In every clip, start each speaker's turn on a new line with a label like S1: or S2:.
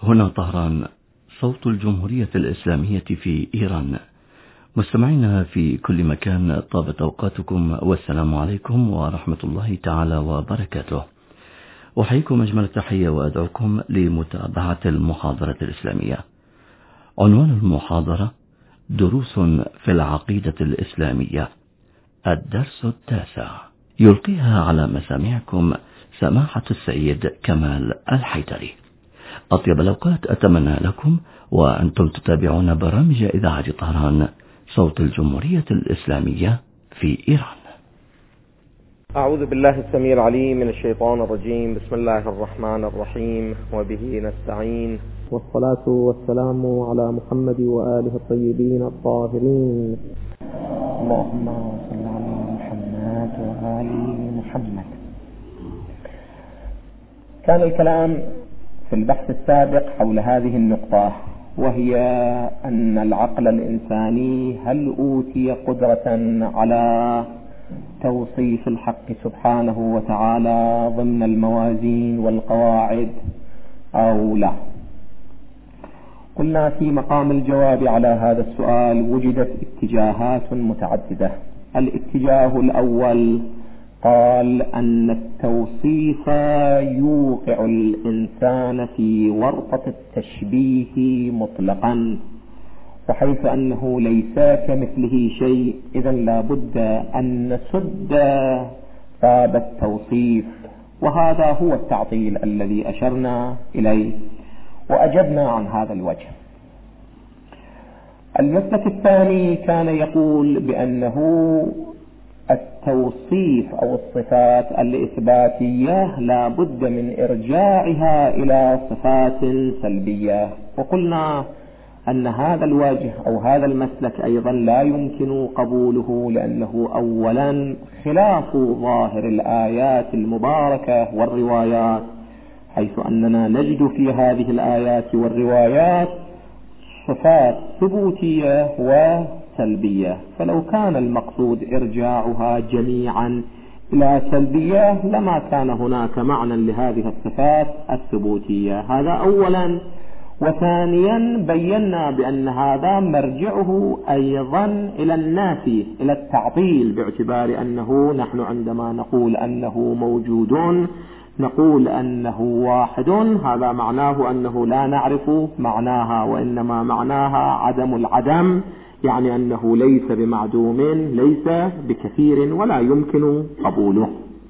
S1: هنا طهران، صوت الجمهورية الإسلامية في إيران. مستمعينا في كل مكان، طابت أوقاتكم والسلام عليكم ورحمة الله تعالى وبركاته. أحييكم أجمل التحية وأدعوكم لمتابعة المحاضرة الإسلامية. عنوان المحاضرة: دروس في العقيدة الإسلامية، الدرس التاسع، يلقيها على مسامعكم سماحة السيد كمال الحيدري. أطيب الأوقات أتمنى لكم وأنتم تتابعون برامج إذاعة طهران، صوت الجمهورية الإسلامية في إيران.
S2: أعوذ بالله السميع العليم من الشيطان الرجيم. بسم الله الرحمن الرحيم، وبه نستعين، والصلاة والسلام على محمد وآله الطيبين الطاهرين. اللهم صل على محمد وآل محمد. كان الكلام في البحث السابق حول هذه النقطة، وهي أن العقل الإنساني هل أوتي قدرة على توصيف الحق سبحانه وتعالى ضمن الموازين والقواعد أو لا؟ قلنا في مقام الجواب على هذا السؤال وجدت اتجاهات متعددة. الاتجاه الأول قال أن التوصيف يوقع الإنسان في ورطة التشبيه مطلقا، وحيث أنه ليس كمثله شيء إذن لا بد أن نسد باب التوصيف، وهذا هو التعطيل الذي أشرنا إليه وأجبنا عن هذا الوجه. المسلك الثاني كان يقول بأنه التوصيف أو الصفات الإثباتية لا بد من إرجاعها إلى صفات سلبية، وقلنا أن هذا الوجه أو هذا المسلك أيضا لا يمكن قبوله، لأنه أولا خلاف ظاهر الآيات المباركة والروايات، حيث أننا نجد في هذه الآيات والروايات صفات ثبوتية وسلبية، فلو كان المقصود إرجاعها جميعا إلى سلبية لما كان هناك معنى لهذه الصفات الثبوتية. هذا أولا. وثانيا بينا بأن هذا مرجعه أيضا إلى النافي، إلى التعطيل، باعتبار أنه نحن عندما نقول أنه موجود نقول أنه واحد، هذا معناه أنه لا نعرف معناها، وإنما معناها عدم العدم، يعني أنه ليس بمعدوم، ليس بكثير، ولا يمكن قبوله.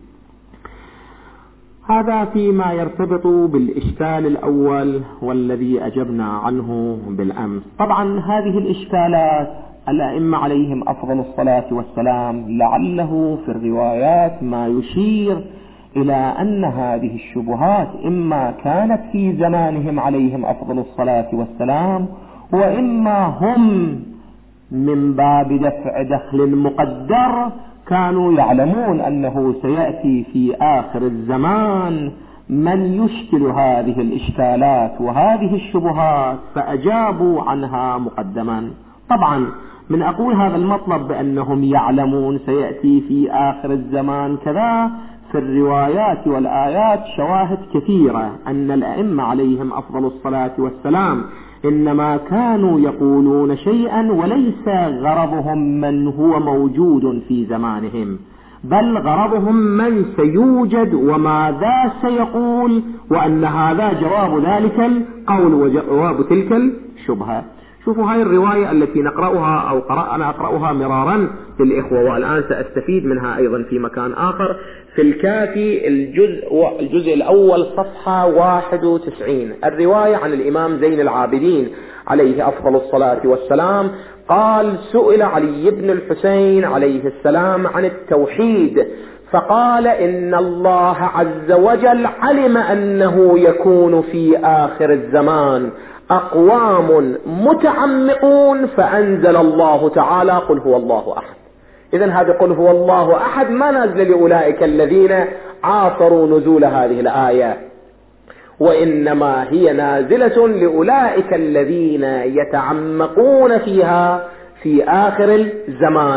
S2: هذا فيما يرتبط بالإشكال الأول والذي أجبنا عنه بالأمس. طبعا هذه الإشكالات الأئمة عليهم أفضل الصلاة والسلام لعله في الروايات ما يشير إلى أن هذه الشبهات إما كانت في زمانهم عليهم أفضل الصلاة والسلام، وإما هم من باب دفع دخل مقدر كانوا يعلمون أنه سيأتي في آخر الزمان من يشكل هذه الإشكالات وهذه الشبهات، فأجابوا عنها مقدما. طبعا من أقول هذا المطلب بأنهم يعلمون سيأتي في آخر الزمان كذا، في الروايات والآيات شواهد كثيرة أن الأئمة عليهم أفضل الصلاة والسلام إنما كانوا يقولون شيئا وليس غرضهم من هو موجود في زمانهم، بل غرضهم من سيوجد وماذا سيقول، وأن هذا جواب ذلك القول وجواب تلك الشبهة. شوفوا هاي الرواية التي نقرأها أو أنا أقرأها مرارا للإخوة، والآن سأستفيد منها أيضا في مكان آخر، في الكافي الجزء الأول صفحة 91. الرواية عن الإمام زين العابدين عليه أفضل الصلاة والسلام قال: سئل علي بن الحسين عليه السلام عن التوحيد، فقال: إن الله عز وجل علم أنه يكون في آخر الزمان أقوام متعمقون، فأنزل الله تعالى: قل هو الله أحد. إذن هذا قل هو الله أحد ما نزل لأولئك الذين عاصروا نزول هذه الآية، وإنما هي نازلة لأولئك الذين يتعمقون فيها في آخر الزمان.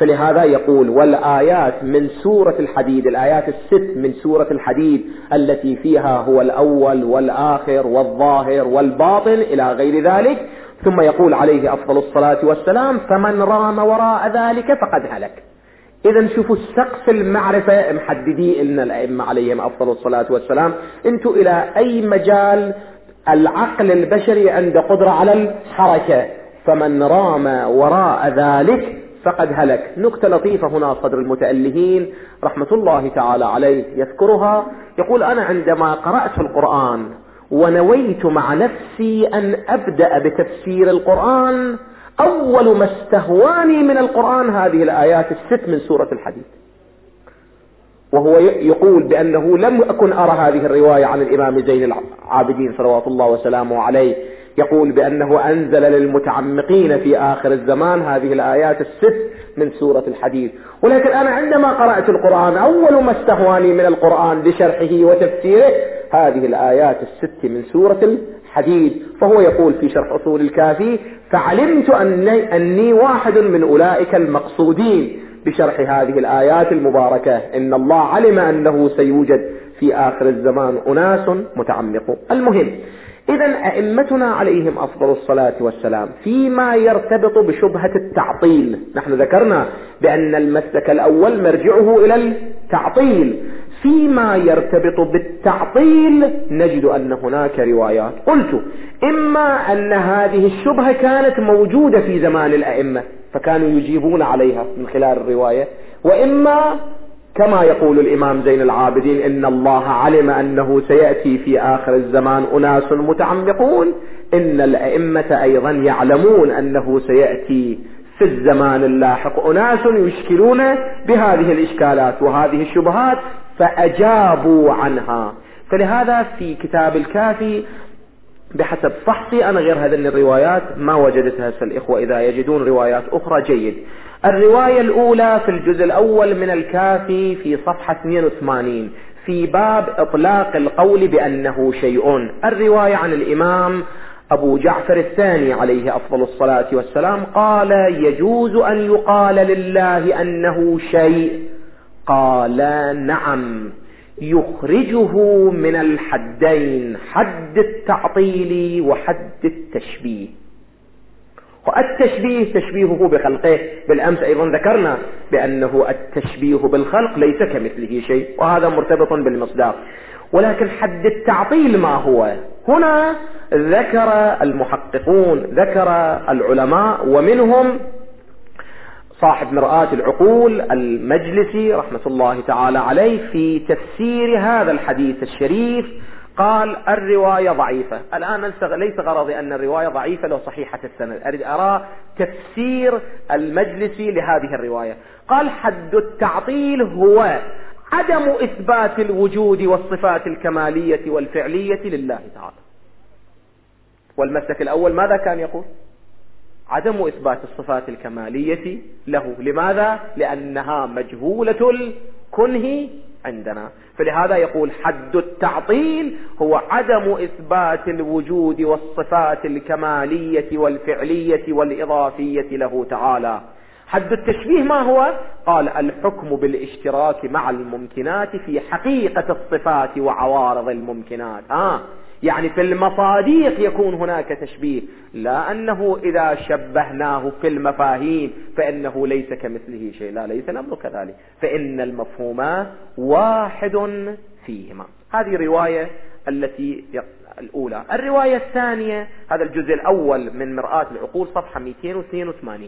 S2: فلهذا يقول: والآيات من سورة الحديد، الآيات الست من سورة الحديد التي فيها هو الأول والآخر والظاهر والباطن إلى غير ذلك. ثم يقول عليه أفضل الصلاة والسلام: فمن رام وراء ذلك فقد هلك. إذا شوفوا السقف المعرفة محددي إن الأئمة عليهم أفضل الصلاة والسلام. انتوا إلى أي مجال العقل البشري عنده قدرة على الحركة. فمن رام وراء ذلك فقد هلك. نكتة لطيفة هنا صدر المتألهين رحمة الله تعالى عليه يذكرها، يقول: أنا عندما قرأت القرآن ونويت مع نفسي أن أبدأ بتفسير القرآن، أول ما استهواني من القرآن هذه الآيات الست من سورة الحديد. وهو يقول بأنه لم أكن أرى هذه الرواية عن الإمام زين العابدين صلوات الله وسلامه عليه، يقول بأنه أنزل للمتعمقين في آخر الزمان هذه الآيات الست من سورة الحديد. ولكن أنا عندما قرأت القرآن أول ما استهواني من القرآن بشرحه وتفسيره هذه الآيات الست من سورة الحديد. فهو يقول في شرح أصول الكافي: فعلمت أني واحد من أولئك المقصودين بشرح هذه الآيات المباركة. إن الله علم أنه سيوجد في آخر الزمان أناس متعمقون. المهم، إذن أئمتنا عليهم أفضل الصلاة والسلام فيما يرتبط بشبهة التعطيل، نحن ذكرنا بأن المسلك الأول مرجعه إلى التعطيل. فيما يرتبط بالتعطيل نجد أن هناك روايات. قلت: إما أن هذه الشبهة كانت موجودة في زمان الأئمة فكانوا يجيبون عليها من خلال الرواية، وإما كما يقول الإمام زين العابدين: إن الله علم أنه سيأتي في آخر الزمان أناس متعمقون. إن الأئمة أيضا يعلمون أنه سيأتي في الزمان اللاحق أناس يشكلون بهذه الإشكالات وهذه الشبهات فأجابوا عنها. فلهذا في كتاب الكافي بحسب فحصي أنا غير هذه الروايات ما وجدتها. الإخوة إذا يجدون روايات أخرى جيد. الرواية الأولى في الجزء الأول من الكافي في صفحة 82 في باب إطلاق القول بأنه شيء، الرواية عن الإمام أبو جعفر الثاني عليه أفضل الصلاة والسلام قال: يجوز أن يقال لله أنه شيء. قال: نعم، يخرجه من الحدين، حد التعطيل وحد التشبيه. والتشبيه تشبيهه بخلقه. بالأمس أيضا ذكرنا بأنه التشبيه بالخلق ليس كمثله شيء، وهذا مرتبط بالمصداق. ولكن حد التعطيل ما هو؟ هنا ذكر المحققون، ذكر العلماء، ومنهم صاحب مرآة العقول المجلسي رحمة الله تعالى عليه في تفسير هذا الحديث الشريف قال: الرواية ضعيفة. الآن ليس غرضي أن الرواية ضعيفة لو صحيحة السند، أريد أرى تفسير المجلسي لهذه الرواية. قال: حد التعطيل هو عدم إثبات الوجود والصفات الكمالية والفعلية لله تعالى. والمسلك الأول ماذا كان يقول؟ عدم إثبات الصفات الكمالية له. لماذا؟ لأنها مجهولة الكنه عندنا. فلهذا يقول: حد التعطيل هو عدم إثبات الوجود والصفات الكمالية والفعلية والإضافية له تعالى. حد التشبيه ما هو؟ قال: الحكم بالاشتراك مع الممكنات في حقيقة الصفات وعوارض الممكنات. يعني في المصاديق يكون هناك تشبيه، لا أنه إذا شبهناه في المفاهيم فإنه ليس كمثله شيء، لا، ليس الأمر كذلك، فإن المفهومات واحد فيهما. هذه رواية التي الأولى. الرواية الثانية هذا الجزء الأول من مرآة العقول صفحة 282.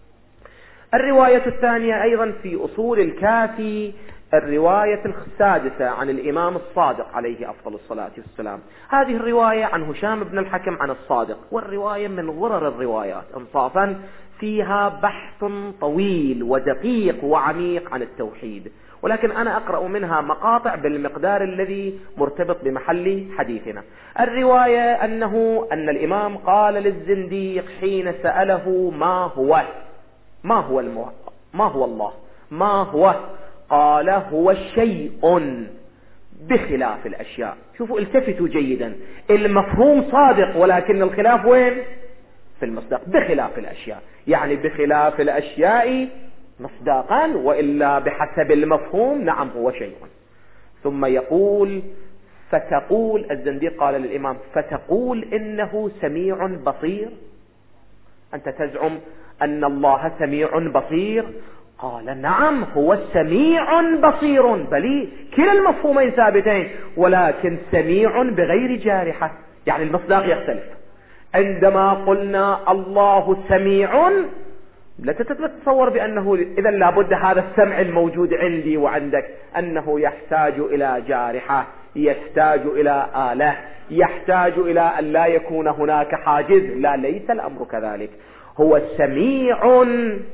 S2: الرواية الثانية أيضا في أصول الكافي الرواية السادسة عن الإمام الصادق عليه أفضل الصلاة والسلام. هذه الرواية عن هشام بن الحكم عن الصادق، والرواية من غرر الروايات انصافا، فيها بحث طويل ودقيق وعميق عن التوحيد، ولكن أنا أقرأ منها مقاطع بالمقدار الذي مرتبط بمحل حديثنا. الرواية أن الإمام قال للزنديق حين سأله: ما هو الله؟ ما هو؟ قال: هو شيء بخلاف الأشياء. شوفوا، التفتوا جيدا، المفهوم صادق ولكن الخلاف وين؟ في المصداق. بخلاف الأشياء يعني بخلاف الأشياء مصداقا، وإلا بحسب المفهوم نعم هو شيء. ثم يقول فتقول، الزنديق قال للإمام فتقول إنه سميع بصير، أنت تزعم أن الله سميع بصير؟ قال نعم هو سميع بصير، بل كلا المفهومين ثابتين، ولكن سميع بغير جارحة، يعني المصداق يختلف. عندما قلنا الله سميع لا تتصور بأنه إذا لابد هذا السمع الموجود عندي وعندك أنه يحتاج إلى جارحة، يحتاج إلى آلة، يحتاج إلى أن لا يكون هناك حاجز. لا، ليس الأمر كذلك. هو سميع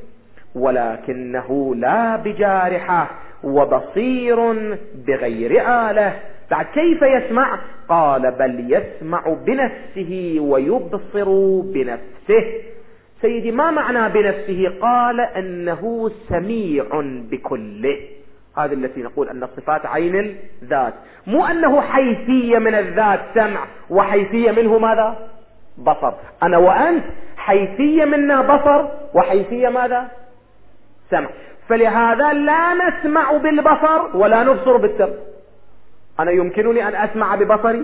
S2: ولكنه لا بجارحة، وبصير بغير آلة. بعد كيف يسمع؟ قال بل يسمع بنفسه ويبصر بنفسه. سيدي ما معنى بنفسه؟ قال أنه سميع بكله. هذه التي نقول أن الصفات عين الذات، مو أنه حيثية من الذات سمع وحيثية منه ماذا؟ بصر. أنا وأنت حيثية منا بصر وحيثية ماذا؟ سمع. فلهذا لا نسمع بالبصر ولا نبصر بالسمع. أنا يمكنني أن أسمع ببصري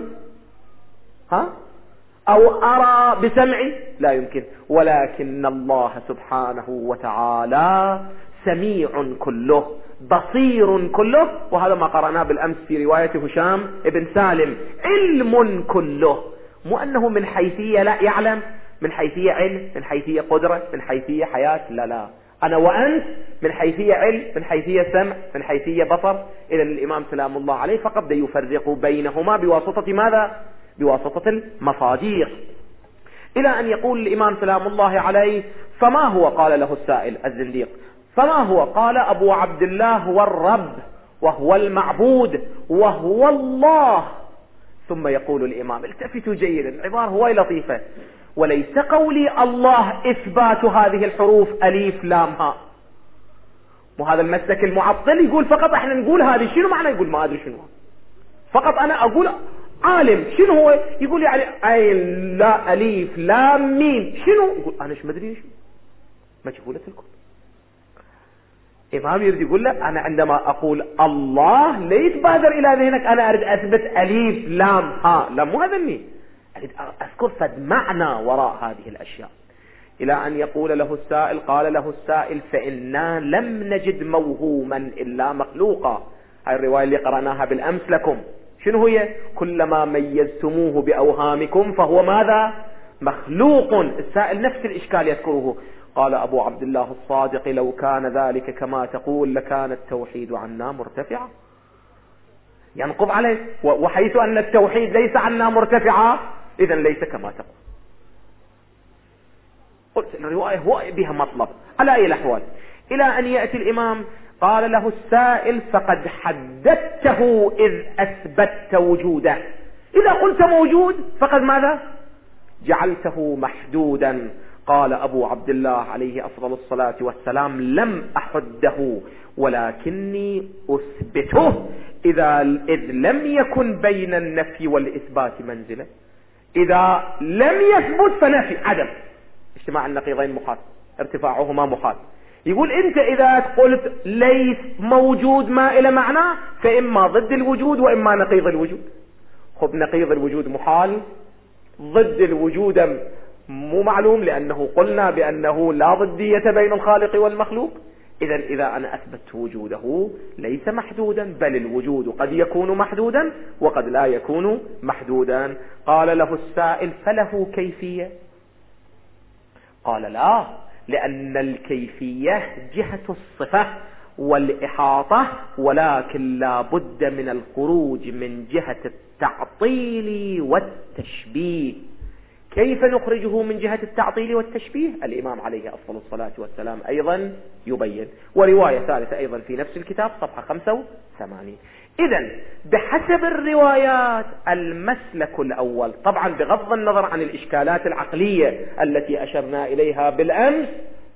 S2: أو أرى بسمعي؟ لا يمكن. ولكن الله سبحانه وتعالى سميع كله، بصير كله، وهذا ما قرأناه بالأمس في رواية هشام ابن سالم. علم كله، مو أنه من حيثية لا يعلم، من حيثية علم، من حيثية قدرة، من حيثية حياة. لا لا، أنا وأنت من حيثية علم، من حيثية سمع، من حيثية بصر. إذا الإمام سلام الله عليه فقط بده يفرق بينهما بواسطة ماذا؟ بواسطة المصادر. إلى أن يقول الإمام سلام الله عليه فما هو؟ قال له السائل الزنديق فما هو؟ قال أبو عبد الله هو الرب وهو المعبود وهو الله. ثم يقول الإمام، التفتوا جيدا، العبارة هو لطيفة، وليس قولي الله إثبات هذه الحروف أليف لام هاء. وهذا المسلك المعطل يقول فقط احنا نقول هذه، شنو معنى؟ يقول ما أدري شنو، فقط أنا أقول عالم. شنو هو؟ يقول يعني عين لا أليف لام ميم، شنو؟ يقول أنا شو مدري شنو، ما تقول لكم. إمام يريد يقول لك أنا عندما أقول الله ليس بادر إلى ذهنك أنا أريد أثبت أليف لام ها، لا مو هذا اللي أريد أذكر فد معنى وراء هذه الأشياء. إلى أن يقول له السائل، قال له السائل فإنا لم نجد موهوما إلا مخلوقا. هاي الرواية اللي قرأناها بالأمس لكم، شنو هي؟ كلما ميزتموه بأوهامكم فهو ماذا؟ مخلوق. السائل نفس الإشكال يذكره. قال أبو عبد الله الصادق لو كان ذلك كما تقول لكان التوحيد عنا مرتفعا. ينقض عليه، وحيث أن التوحيد ليس عنا مرتفعا إذن ليس كما تقول. قلت الرواية هو بها مطلب. على أي الأحوال، إلى أن يأتي الإمام قال له السائل فقد حددته إذ أثبتت وجوده. إذا قلت موجود فقد ماذا؟ جعلته محدودا. قال أبو عبد الله عليه أفضل الصلاة والسلام لم أحده ولكني أثبته إذ لم يكن بين النفي والإثبات منزلة. إذا لم يثبت فنفي عدم، اجتماع النقيضين محال، ارتفاعهما محال. يقول أنت إذا قلت ليس موجود ما إلى معنى فإما ضد الوجود وإما نقيض الوجود. خب نقيض الوجود محال، ضد الوجود مو معلوم، لأنه قلنا بأنه لا ضدية بين الخالق والمخلوق. إذا أنا أثبت وجوده ليس محدودا، بل الوجود قد يكون محدودا وقد لا يكون محدودا. قال له السائل فله كيفية؟ قال لا، لأن الكيفية جهة الصفة والإحاطة، ولكن لا بد من الخروج من جهة التعطيل والتشبيه. كيف نخرجه من جهة التعطيل والتشبيه؟ الإمام عليه أفضل الصلاة والسلام أيضا يبين، ورواية ثالثة أيضا في نفس الكتاب صفحة 85. إذن بحسب الروايات المسلك الأول، طبعا بغض النظر عن الإشكالات العقلية التي أشرنا إليها بالأمس،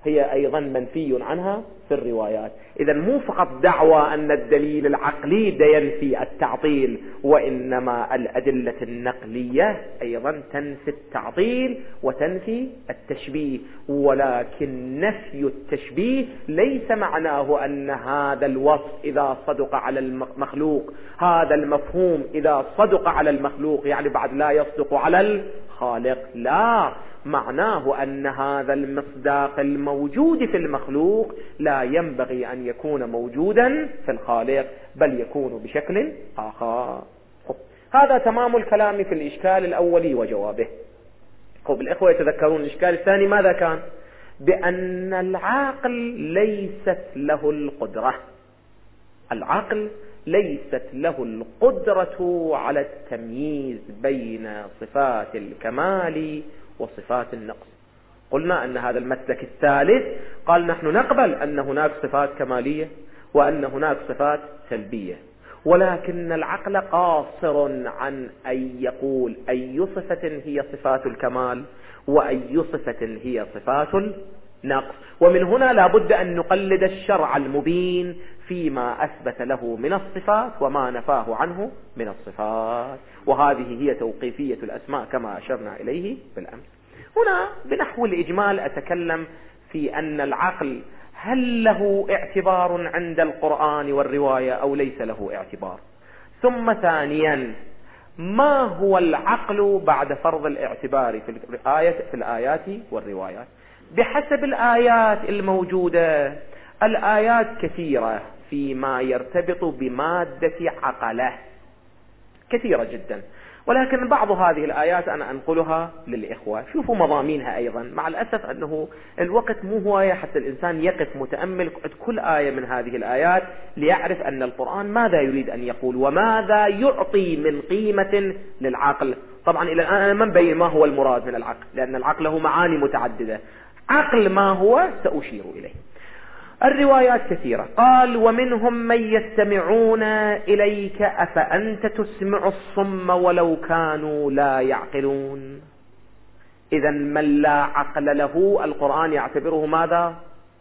S2: هي أيضا منفي عنها في الروايات. إذا مو فقط دعوى أن الدليل العقلي ينفي التعطيل، وإنما الأدلة النقلية أيضا تنفي التعطيل وتنفي التشبيه. ولكن نفي التشبيه ليس معناه أن هذا الوصف إذا صدق على المخلوق، هذا المفهوم إذا صدق على المخلوق يعني بعد لا يصدق على الخالق. لا، معناه أن هذا المصداق الموجود في المخلوق لا ينبغي أن يكون موجودا في الخالق، بل يكون بشكل آخر. هذا تمام الكلام في الإشكال الأولي وجوابه. الإخوة يتذكرون الإشكال الثاني ماذا كان؟ بأن العقل ليست له القدرة، العقل ليست له القدرة على التمييز بين صفات الكمال وصفات النقص. قلنا أن هذا المسلك الثالث قال نحن نقبل أن هناك صفات كمالية وأن هناك صفات سلبية، ولكن العقل قاصر عن أن يقول أي صفة هي صفات الكمال وأي صفة هي صفات النقص. ومن هنا لا بد أن نقلد الشرع المبين فيما أثبت له من الصفات وما نفاه عنه من الصفات، وهذه هي توقيفية الأسماء كما أشرنا إليه بالأمس. هنا بنحو الإجمال أتكلم في أن العقل هل له اعتبار عند القرآن والرواية أو ليس له اعتبار، ثم ثانيا ما هو العقل بعد فرض الاعتبار في الآيات والروايات. بحسب الآيات الموجودة، الآيات كثيرة فيما يرتبط بمادة عقله، كثيرة جدا، ولكن بعض هذه الآيات أنا أنقلها للإخوة. شوفوا مضامينها أيضا، مع الأسف أنه الوقت مو هواية حتى الإنسان يقف متأمل كل آية من هذه الآيات ليعرف أن القرآن ماذا يريد أن يقول وماذا يعطي من قيمة للعقل. طبعا إلى الآن أنا ما مبين ما هو المراد من العقل، لأن العقل له معاني متعددة. عقل ما هو سأشير إليه. الروايات كثيرة، قال ومنهم من يستمعون إليك أفأنت تسمع الصم ولو كانوا لا يعقلون. إذا من لا عقل له القرآن يعتبره ماذا؟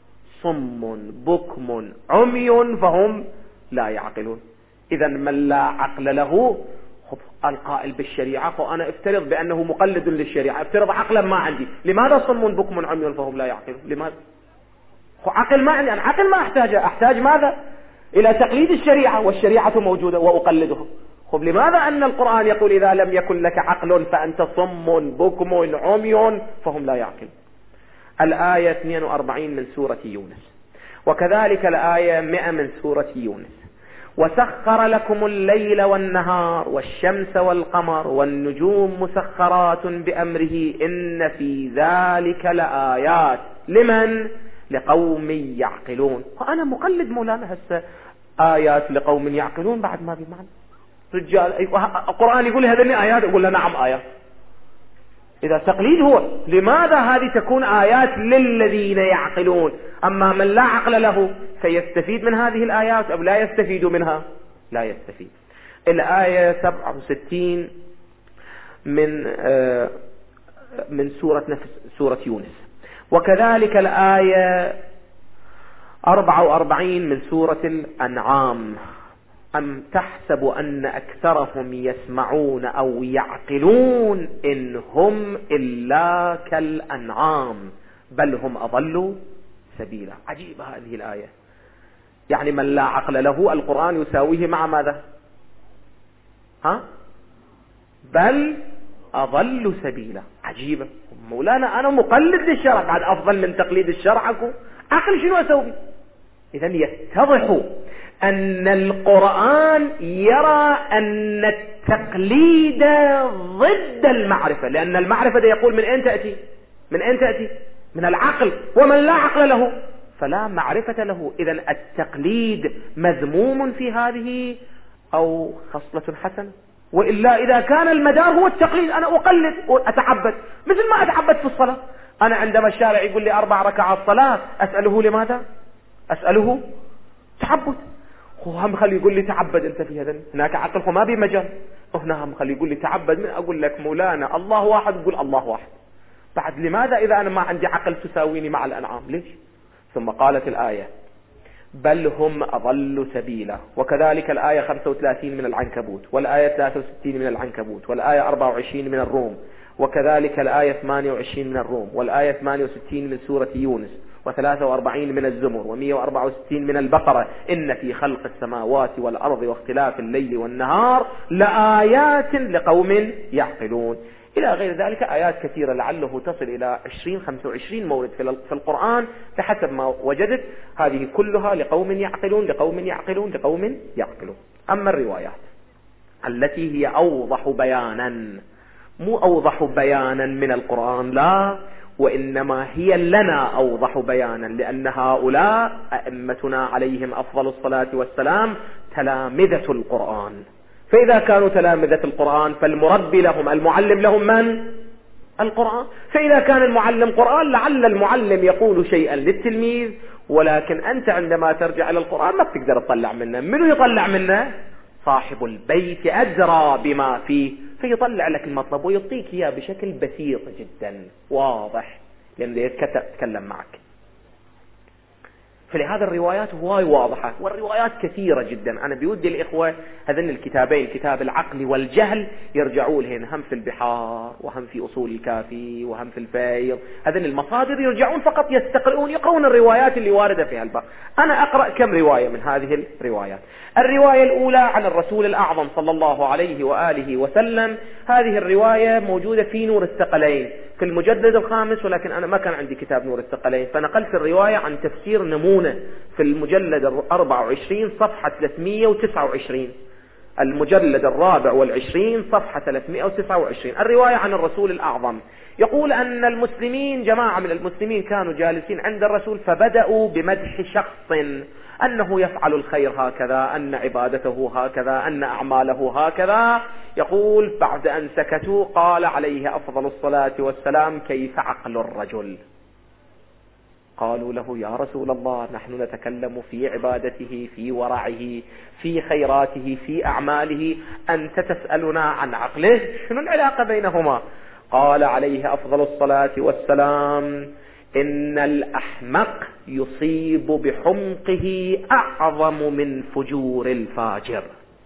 S2: صم بكم عمي فهم لا يعقلون. إذا من لا عقل له القائل بالشريعة، فأنا افترض بأنه مقلد للشريعة، افترض عقلا ما عندي، لماذا صم بكم عمي فهم لا يعقلون؟ لماذا؟ عقل ما عندي، أنا عقل ما أحتاج ماذا؟ إلى تقليد الشريعة، والشريعة موجودة وأقلدها. لماذا أن القرآن يقول إذا لم يكن لك عقل فأنت صم بكم عمي فهم لا يعقلون؟ الآية 42 من سورة يونس، وكذلك الآية 100 من سورة يونس. وسخر لكم الليل والنهار والشمس والقمر والنجوم مسخرات بأمره إن في ذلك لآيات لمن؟ لقوم يعقلون. وأنا مقلد مولانا هسه آيات لقوم يعقلون بعد ما بمعنى رجال القرآن يقول هذه آيات، أقول له نعم آيات. إذا تقليد هو، لماذا هذه تكون آيات للذين يعقلون؟ أما من لا عقل له سيستفيد من هذه الآيات أو لا يستفيد منها؟ لا يستفيد. الآية 67 من سورة يونس، وكذلك الآية 44 من سورة الأنعام. أم تحسب أن أكثرهم يسمعون أو يعقلون إن هم إلا كالأنعام بل هم أضلوا سبيلا. عجيبة هذه الآية، يعني من لا عقل له القرآن يساويه مع ماذا؟ بل أضل سبيلا. عجيبة. مولانا أنا مقلد للشرع بعد أفضل من تقليد الشرع أكو عقل شنو أسوي؟ إذن يتضح أن القرآن يرى أن التقليد ضد المعرفة، لأن المعرفة ده يقول من أين تأتي؟ من أين تأتي؟ من العقل، ومن لا عقل له فلا معرفة له. إذن التقليد مذموم في هذه أو خصلة حسنة؟ وإلا إذا كان المدار هو التقليد أنا أقلد وأتعبد مثل ما أتعبد في الصلاة. أنا عندما الشارع يقول لي 4 ركعات صلاة أسأله لماذا؟ أسأله تعبد. هم خلي يقول لي تعبد أنت في هذا، هناك عقل ما بمجال. هنا هم خلي يقول لي تعبد، من أقول لك مولانا الله واحد، يقول الله واحد. بعد لماذا إذا أنا ما عندي عقل تساويني مع الأنعام؟ ليش؟ ثم قالت الآية بل هم أضل سبيلا. وكذلك الآية 35 من العنكبوت، والآية 63 من العنكبوت، والآية 24 من الروم، وكذلك الآية 28 من الروم، والآية 68 من سورة يونس، و43 من الزمر، و164 من البقرة. إن في خلق السماوات والأرض واختلاف الليل والنهار لآيات لقوم يعقلون، إلى غير ذلك آيات كثيرة لعله تصل إلى 20-25 مورد في القرآن بحسب ما وجدت، هذه كلها لقوم يعقلون لقوم يعقلون لقوم يعقلون. أما الروايات التي هي أوضح بيانا، مو أوضح بيانا من القرآن، لا، وإنما هي لنا أوضح بيانا، لأن هؤلاء أئمتنا عليهم أفضل الصلاة والسلام تلامذة القرآن، فإذا كانوا تلامذة القرآن فالمربي لهم المعلم لهم من؟ القرآن. فإذا كان المعلم قرآن لعل المعلم يقول شيئا للتلميذ، ولكن أنت عندما ترجع إلى القرآن ما بتقدر تطلع منه. منو يطلع منه؟ صاحب البيت أدرى بما فيه، فيطلع لك المطلب ويعطيك إياه بشكل بسيط جدا واضح، لأنه يتكلم معك. فلهذا الروايات هواي واضحة، والروايات كثيرة جدا. أنا بودي الإخوة هذين الكتابين، كتاب العقل والجهل، يرجعوا لهن، هم في البحار وهم في أصول الكافي وهم في الفيض. هذين المصادر يرجعون فقط يقرؤون الروايات اللي واردة في هالباب. أنا أقرأ كم رواية من هذه الروايات. الرواية الأولى عن الرسول الأعظم صلى الله عليه وآله وسلم، هذه الرواية موجودة في نور الثقلين في المجلد الخامس، ولكن أنا ما كان عندي كتاب نور الثقلين، فنقلت الرواية عن تفسير نمونة في المجلد 24 صفحة 329، المجلد 24 صفحة 329. الرواية عن الرسول الأعظم يقول أن المسلمين، جماعة من المسلمين كانوا جالسين عند الرسول فبدأوا بمدح شخص، أنه يفعل الخير هكذا، أن عبادته هكذا، أن أعماله هكذا. يقول بعد أن سكتوا قال عليه أفضل الصلاة والسلام كيف عقل الرجل؟ قالوا له يا رسول الله نحن نتكلم في عبادته، في ورعه، في خيراته، في أعماله، أنت تسألنا عن عقله، شنو العلاقة بينهما؟ قال عليه أفضل الصلاة والسلام إن الأحمق يصيب بحمقه أعظم من فجور الفاجر،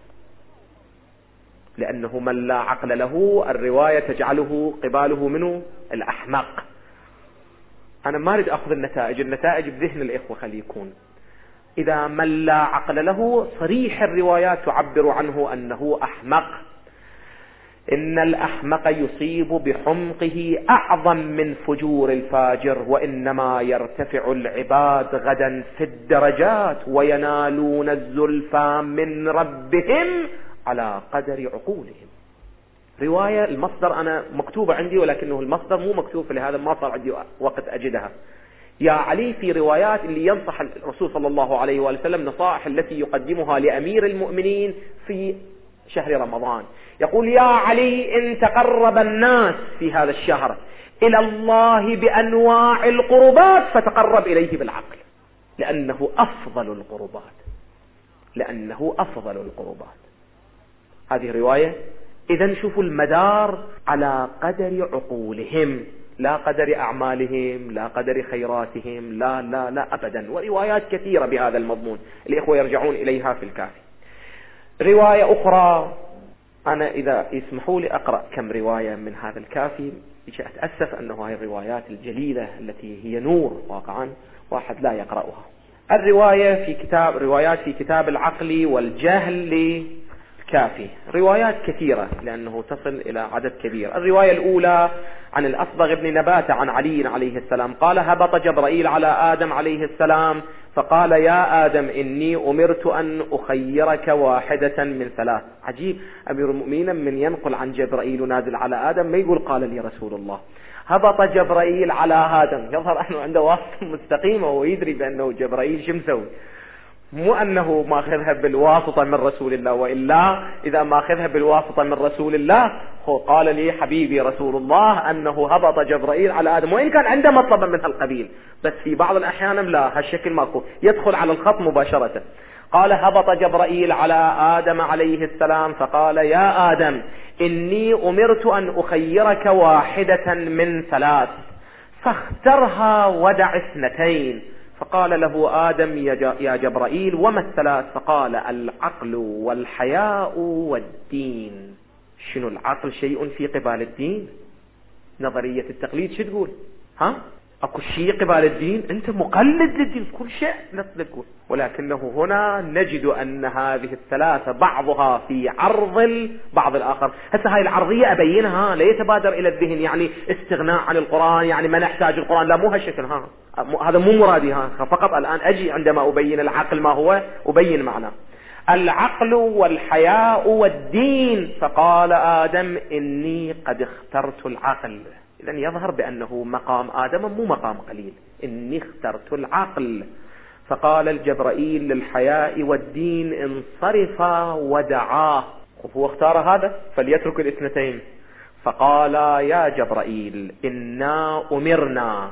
S2: لأنه من لا عقل له الرواية تجعله قباله منه الأحمق. أنا ما أريد أخذ النتائج بذهن الإخوة، خلي يكون إذا من لا عقل له صريح الروايات تعبر عنه أنه أحمق. إن الأحمق يصيب بحمقه أعظم من فجور الفاجر، وإنما يرتفع العباد غدا في الدرجات وينالون الزلفى من ربهم على قدر عقولهم. رواية المصدر أنا مكتوبة عندي، ولكنه المصدر مو مكتوب، فلهذا ما صار عندي وقت أجدها. يا علي في روايات اللي ينصح الرسول صلى الله عليه وسلم نصائح التي يقدمها لأمير المؤمنين في شهر رمضان، يقول يا علي إن تقرب الناس في هذا الشهر إلى الله بأنواع القربات فتقرب إليه بالعقل، لأنه أفضل القربات، لأنه أفضل القربات. هذه رواية. إذن شوفوا المدار على قدر عقولهم، لا قدر أعمالهم، لا قدر خيراتهم، لا لا لا أبدا. وروايات كثيرة بهذا المضمون الإخوة يرجعون إليها في الكافي. رواية أخرى، أنا إذا يسمحوا لي أقرأ كم رواية من هذا الكافي، أتأسف أنه هاي الروايات الجليلة التي هي نور واقعا واحد لا يقرأها. الرواية في كتاب روايات في كتاب العقل والجهل كافي، روايات كثيرة لأنه تصل إلى عدد كبير. الرواية الأولى عن الأصبغ بن نباتة عن علي عليه السلام قال هبط جبرائيل على آدم عليه السلام فقال يا آدم إني أمرت أن أخيرك واحدة من ثلاث. عجيب، أمير المؤمنين من ينقل عن جبرائيل نازل على آدم ما يقول قال لي رسول الله. هبط جبرائيل على آدم، يظهر أنه عنده واسطة مستقيمة ويدري بأنه جبرائيل شمسوي، مو أنه ماخذها بالواسطة من رسول الله، وإلا إذا ماخذها بالواسطة من رسول الله قال لي حبيبي رسول الله أنه هبط جبرائيل على آدم، وإن كان عنده مطلبا من هالقبيل، بس في بعض الأحيان لا، هالشكل ماكو، يدخل على الخط مباشرة. قال هبط جبرائيل على آدم عليه السلام فقال يا آدم إني أمرت أن أخيرك واحدة من ثلاث فاخترها ودع اثنتين. فقال له آدم يا جبرائيل وما الثلاث؟ فقال العقل والحياء والدين. شنو العقل؟ شيء في قبال الدين. نظرية التقليد شو تقول؟ اكو شيء قبال الدين، انت مقلد للدين كل شيء نطلقه. ولكنه هنا نجد ان هذه الثلاثة بعضها في عرض بعض الاخر. هسه هاي العرضية ابينها لا يتبادر الى الذهن يعني استغناء عن القرآن، يعني ما نحتاج القرآن، لا مو هالشكل، هذا مو مرادي. فقط الان اجي عندما ابين العقل ما هو ابين معناه. العقل والحياء والدين. فقال آدم إني قد اخترت العقل. إذن يظهر بأنه مقام آدم مو مقام قليل، إني اخترت العقل. فقال الجبرائيل للحياء والدين انصرفا ودعاه. هو اختار هذا فليترك الاثنتين. فقال يا جبرائيل إنا أمرنا.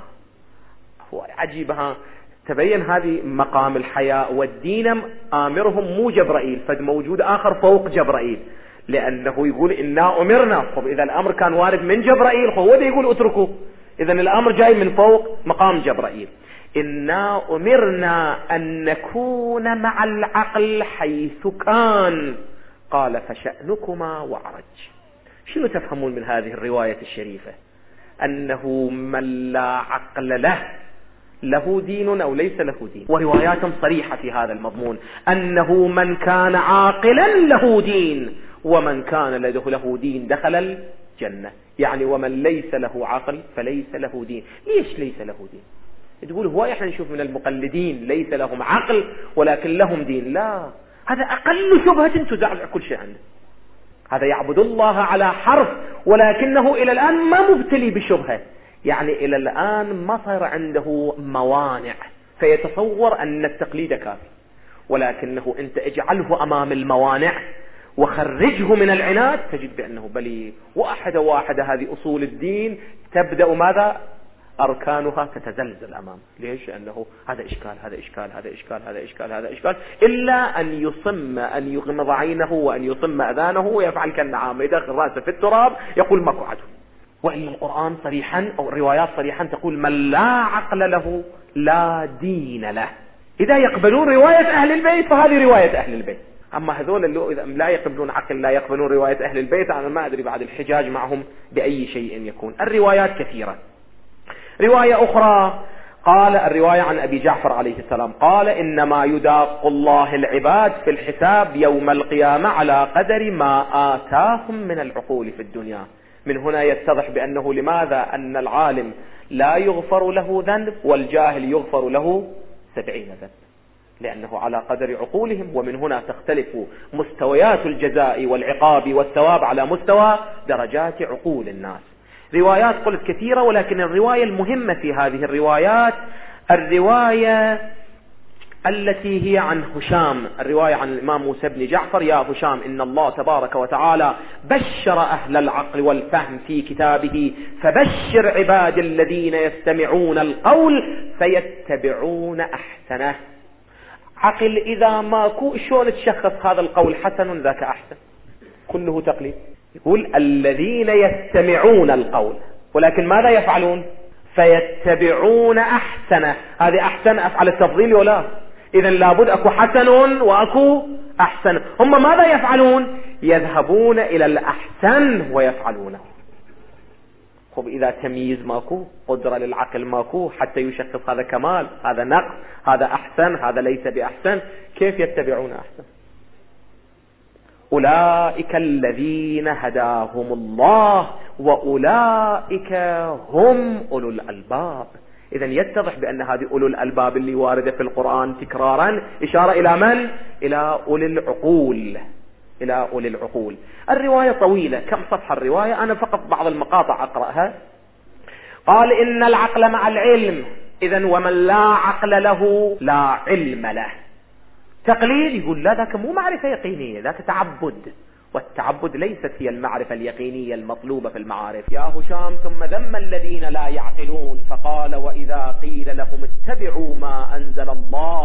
S2: هو عجيبها، تبين هذه مقام الحياء والدين آمرهم مو جبرائيل، فموجود آخر فوق جبرائيل، لأنه يقول إنا أمرنا. إذا الأمر كان وارد من جبرائيل هو ده يقول اتركوا، إذا الأمر جاي من فوق مقام جبرائيل. إنا أمرنا أن نكون مع العقل حيث كان. قال فشأنكما وعرج. شنو تفهمون من هذه الرواية الشريفة؟ أنه من لا عقل له دين أو ليس له دين. وروايات صريحة في هذا المضمون أنه من كان عاقلا له دين، ومن كان له دين دخل الجنة. يعني ومن ليس له عقل فليس له دين. ليش ليس له دين؟ تقول هو احنا نشوف من المقلدين ليس لهم عقل ولكن لهم دين. لا، هذا أقل شبهة تزعزع كل شيء عنده. هذا يعبد الله على حرف ولكنه إلى الآن ما مبتلي بشبهة، يعني إلى الآن ما صار عنده موانع فيتصور أن التقليد كافي. ولكنه أنت اجعله أمام الموانع وخرجه من العناد تجد بأنه بلي واحدة واحدة. هذه أصول الدين تبدأ ماذا؟ أركانها تتزلزل أمام. ليش؟ لأنه هذا إشكال هذا إشكال هذا إشكال هذا إشكال هذا إشكال، إلا أن يصم أن يغمض عينه وأن يصم أذانه ويفعل كالنعام، يدخل رأسه في التراب يقول ماكو عدو. وإلا القرآن صريحا أو الروايات صريحا تقول من لا عقل له لا دين له. إذا يقبلون رواية أهل البيت فهذه رواية أهل البيت. أما هذول اللي إذا لا يقبلون عقل لا يقبلون رواية أهل البيت، أنا ما أدري بعد الحجاج معهم بأي شيء يكون. الروايات كثيرة. رواية أخرى قال الرواية عن أبي جعفر عليه السلام قال إنما يداق الله العباد في الحساب يوم القيامة على قدر ما آتاهم من العقول في الدنيا. من هنا يتضح بأنه لماذا أن العالم لا يغفر له ذنب والجاهل يغفر له 70 ذنب، لأنه على قدر عقولهم. ومن هنا تختلف مستويات الجزاء والعقاب والثواب على مستوى درجات عقول الناس. روايات قلت كثيرة، ولكن الرواية المهمة في هذه الروايات الرواية التي هي عن هشام، الرواية عن الإمام موسى بن جعفر: يا هشام إن الله تبارك وتعالى بشر أهل العقل والفهم في كتابه فبشر عباد الذين يستمعون القول فيتبعون أحسنه. عقل إذا ماكو شلون تشخص هذا القول حسن ذاك أحسن؟ كله تقليد. يقول الذين يستمعون القول، ولكن ماذا يفعلون؟ فيتبعون أحسنه. هذه أحسن أفعل التفضيل ولا؟ إذن لابد أكو حسن وأكو أحسن. هم ماذا يفعلون؟ يذهبون إلى الأحسن ويفعلونه. خب إذا تمييز ماكو، قدرة للعقل ماكو حتى يشخص هذا كمال هذا نقص هذا أحسن هذا ليس بأحسن، كيف يتبعون أحسن؟ أولئك الذين هداهم الله وأولئك هم أولو الألباب. إذن يتضح بأن هذه أولو الألباب اللي واردة في القرآن تكرارا إشارة إلى من؟ إلى أولي العقول، إلى أولي العقول. الرواية طويلة، كم صفحة الرواية؟ أنا فقط بعض المقاطع أقرأها. قال إن العقل مع العلم، إذن ومن لا عقل له لا علم له. تقليد يقول لا، ذاك مو معرفة يقينية، ذاك تعبد، والتعبد ليست هي المعرفة اليقينية المطلوبة في المعارف. يا هشام ثم ذم الذين لا يعقلون فقال وإذا قيل لهم اتبعوا ما أنزل الله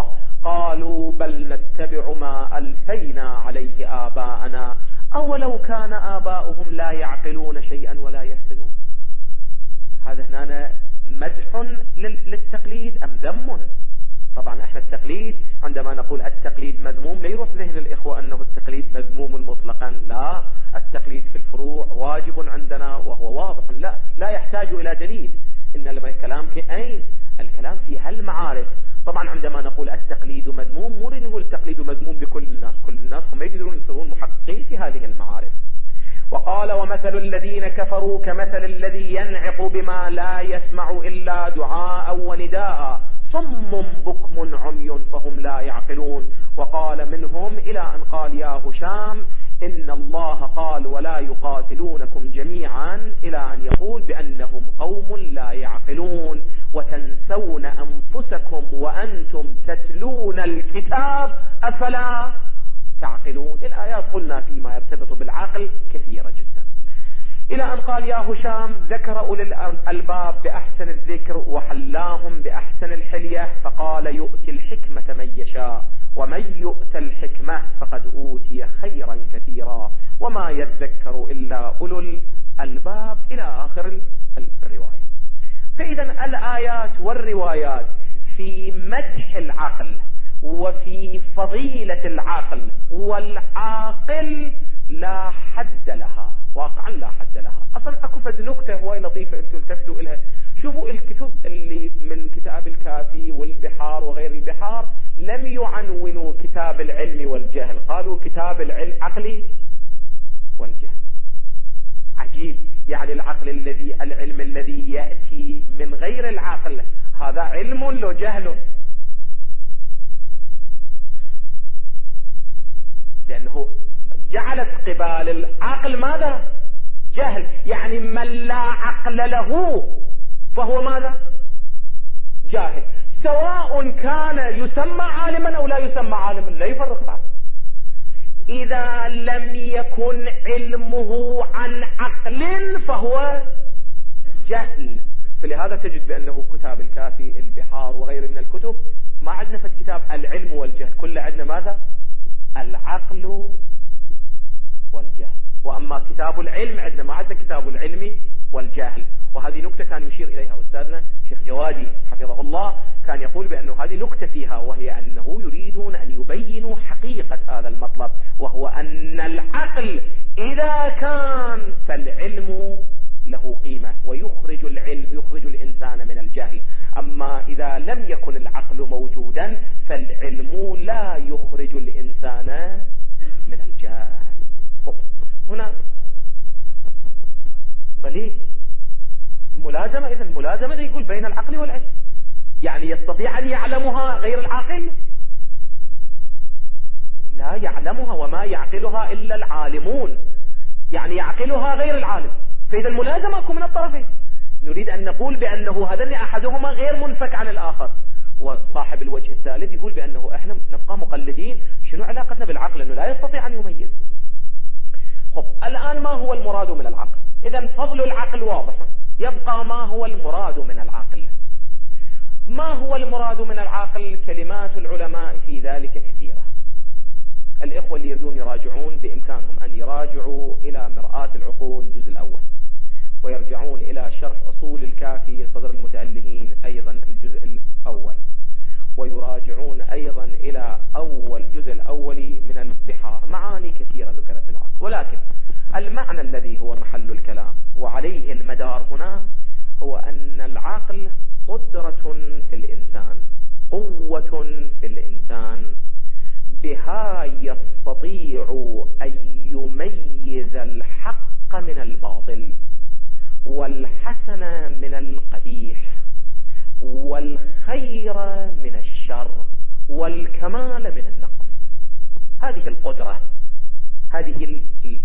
S2: قالوا بل نتبع ما ألفينا عليه آباءنا أولو كان آباؤهم لا يعقلون شيئا ولا يهتدون. هذا هنا مدح للتقليد أم ذم؟ طبعا احنا التقليد عندما نقول التقليد مذموم لا يروح ذهن الإخوة أنه التقليد مذموم مطلقا، لا، التقليد في الفروع واجب عندنا وهو واضح، لا يحتاج إلى دليل. إن الكلام أين؟ الكلام في هالمعارف. طبعا عندما نقول التقليد مذموم مو نقول التقليد مذموم بكل الناس، كل الناس هم يقدرون يصيرون محققين في هذه المعارف. وقال ومثل الذين كفروا كمثل الذي ينعق بما لا يسمع إلا دعاء ونداء صم بكم عمي فهم لا يعقلون. وقال منهم إلى أن قال يا هشام إن الله قال ولا يقاتلونكم جميعا إلى أن يقول بأنهم قوم لا يعقلون وتنسون أنفسكم وأنتم تتلون الكتاب أفلا تعقلون. الآيات قلنا فيما يرتبط بالعقل كثيرة جدا. إلى أن قال يا هشام ذكر أولي الألباب بأحسن الذكر وحلاهم بأحسن الحلية، فقال يؤتي الحكمة من يشاء ومن يؤت الحكمة فقد أوتي خيرا كثيرا وما يذكر إلا أولو الألباب إلى آخر الرواية. فإذا الآيات والروايات في مدح العقل وفي فضيلة العقل والعاقل لا حد لها، واقعا لا حد لها. أصلا أكو فد نكتة هواي لطيفة أنتم التفتوا إلها. شوفوا الكتب اللي من كتاب الكافي والبحار وغير البحار لم يعنونوا كتاب العلم والجهل، قالوا كتاب العقل والجهل. عجيب، يعني العلم الذي يأتي من غير العقل هذا علم لو جهل، لأنه جعلت قبال العقل ماذا؟ جهل. يعني من لا عقل له فهو ماذا؟ جاهل، سواء كان يسمى عالما أو لا يسمى عالما، لا يفرق بعد. إذا لم يكن علمه عن عقل فهو جهل. فلهذا تجد بأنه كتاب الكافي البحار وغيره من الكتب ما عندنا في كتاب العلم والجهل، كله عندنا ماذا؟ العقل والجهل. وأما كتاب العلم عندنا ما عندنا كتاب العلم والجهل. وهذه نكتة كان يشير إليها أستاذنا شيخ جوادي حفظه الله، كان يقول بأنه هذه نكتة فيها، وهي أنه يريدون أن يبينوا حقيقة هذا المطلب، وهو أن العقل إذا كان فالعلم له قيمة ويخرج العلم، يخرج الإنسان من الجهل. أما إذا لم يكن العقل موجودا فالعلم لا يخرج الإنسان من الجهل. هنا بليه ملازمة. إذن ملازمة يقول بين العقل والعلم، يعني يستطيع أن يعلمها غير العاقل؟ لا يعلمها، وما يعقلها إلا العالمون، يعني يعقلها غير العالم. فإذا الملازمة تكون من الطرفين. نريد أن نقول بأنه هذا أحدهما غير منفك عن الآخر. وصاحب الوجه الثالث يقول بأنه إحنا نبقى مقلدين، شنو علاقتنا بالعقل؟ أنه لا يستطيع أن يميز. خب الآن ما هو المراد من العقل؟ إذا فضل العقل واضح، يبقى ما هو المراد من العقل. ما هو المراد من العقل؟ كلمات العلماء في ذلك كثيرة. الإخوة اللي يريدون يراجعون بإمكانهم أن يراجعوا إلى مرآة العقول الجزء الأول، ويرجعون إلى شرح أصول الكافي صدر المتألهين أيضا الجزء الأول، ويراجعون أيضا إلى أول جزء الأول من البحار. معاني كثيرة ذكرت العقل، ولكن المعنى الذي هو محل الكلام وعليه المدار هنا هو أن العقل قدرة في الإنسان، قوة في الإنسان، بها يستطيع أن يميز الحق من الباطل والحسن من القبيح والخير من الشر والكمال من النقص. هذه القدرة، هذه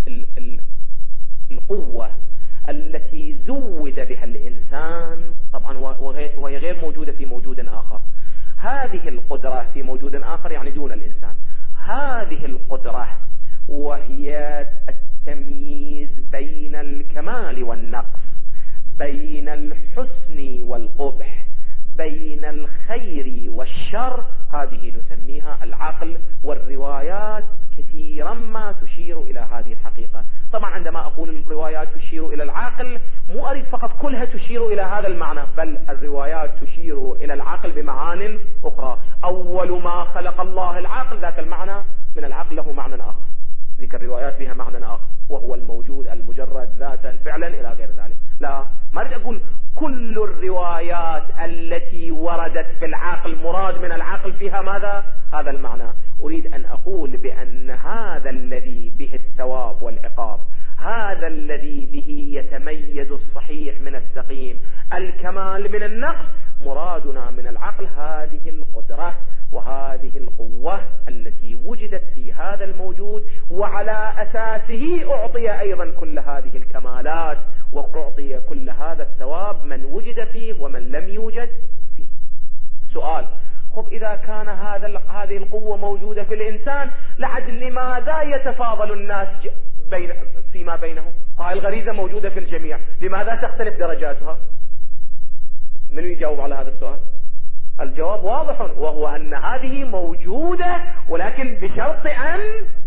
S2: القوة التي زود بها الإنسان، طبعا وهي غير موجودة في موجود آخر. هذه القدرة في موجود آخر يعني دون الإنسان. هذه القدرة وهي التمييز بين الكمال والنقص، بين الحسن والقبح، بين الخير والشر، هذه نسميها العقل. والروايات كثيرا ما تشير إلى هذه الحقيقة. طبعا عندما أقول الروايات تشير إلى العقل مو أريد فقط كلها تشير إلى هذا المعنى، بل الروايات تشير إلى العقل بمعان أخرى. أول ما خلق الله العقل، ذاك المعنى من العقل له معنى آخر، ذيك الروايات فيها معنى آخر وهو الموجود المجرد ذاتا فعلا إلى غير ذلك. لا، ما أريد أقول كل الروايات التي وردت في العقل مراد من العقل فيها ماذا؟ هذا المعنى. أريد أن أقول بأن هذا الذي به الثواب والعقاب، هذا الذي به يتميز الصحيح من السقيم، الكمال من النقص، مرادنا من العقل هذه القدرة وهذه القوة التي وجدت في هذا الموجود، وعلى أساسه أعطي أيضا كل هذه الكمالات وأعطي كل هذا الثواب من وجد فيه ومن لم يوجد فيه. سؤال: خب إذا كان هذه القوة موجودة في الإنسان، لعد لماذا يتفاضل الناس فيما بينهم؟ وهذه الغريزة موجودة في الجميع، لماذا تختلف درجاتها؟ من يجاوب على هذا السؤال؟ الجواب واضح، وهو أن هذه موجودة ولكن بشرط أن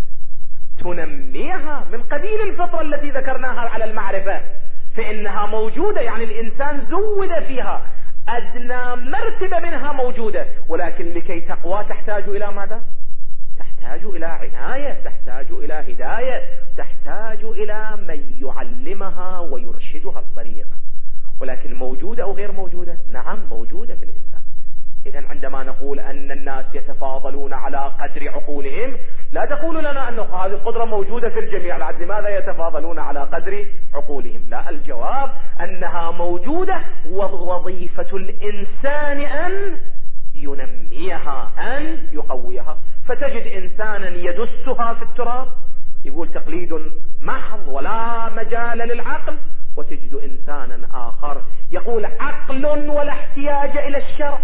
S2: تنميها من قبيل الفطرة التي ذكرناها على المعرفة، فإنها موجودة، يعني الإنسان زود فيها، أدنى مرتبة منها موجودة، ولكن لكي تقوى تحتاج إلى ماذا؟ تحتاج إلى عناية، تحتاج إلى هداية، تحتاج إلى من يعلمها ويرشدها الطريق. ولكن موجودة أو غير موجودة؟ نعم موجودة في الإنسان. إذن عندما نقول أن الناس يتفاضلون على قدر عقولهم، لا تقول لنا أن هذه القدرة موجودة في الجميع، لماذا يتفاضلون على قدر عقولهم؟ لا، الجواب أنها موجودة، ووظيفة الإنسان أن ينميها، أن يقويها. فتجد إنسانا يدسها في التراب يقول تقليد محض ولا مجال للعقل، وتجد إنسانا آخر يقول عقل ولا احتياج إلى الشرع،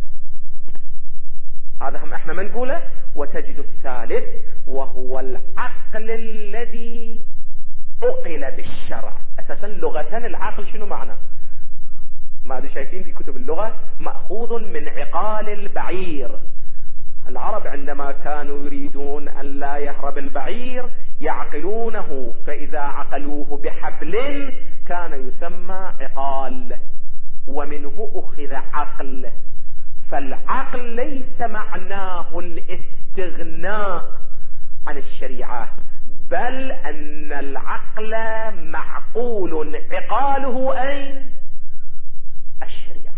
S2: هذا هم احنا منقوله. وتجد الثالث وهو العقل الذي عقل بالشرع. أساسا لغة العقل شنو معنى؟ ما أدري، شايفين في كتب اللغة مأخوذ من عقال البعير. العرب عندما كانوا يريدون أن لا يهرب البعير يعقلونه، فإذا عقلوه بحبل كان يسمى عقال، ومنه أخذ عقل. فالعقل ليس معناه الاستغناء عن الشريعة، بل أن العقل معقول عقاله أين؟ الشريعة،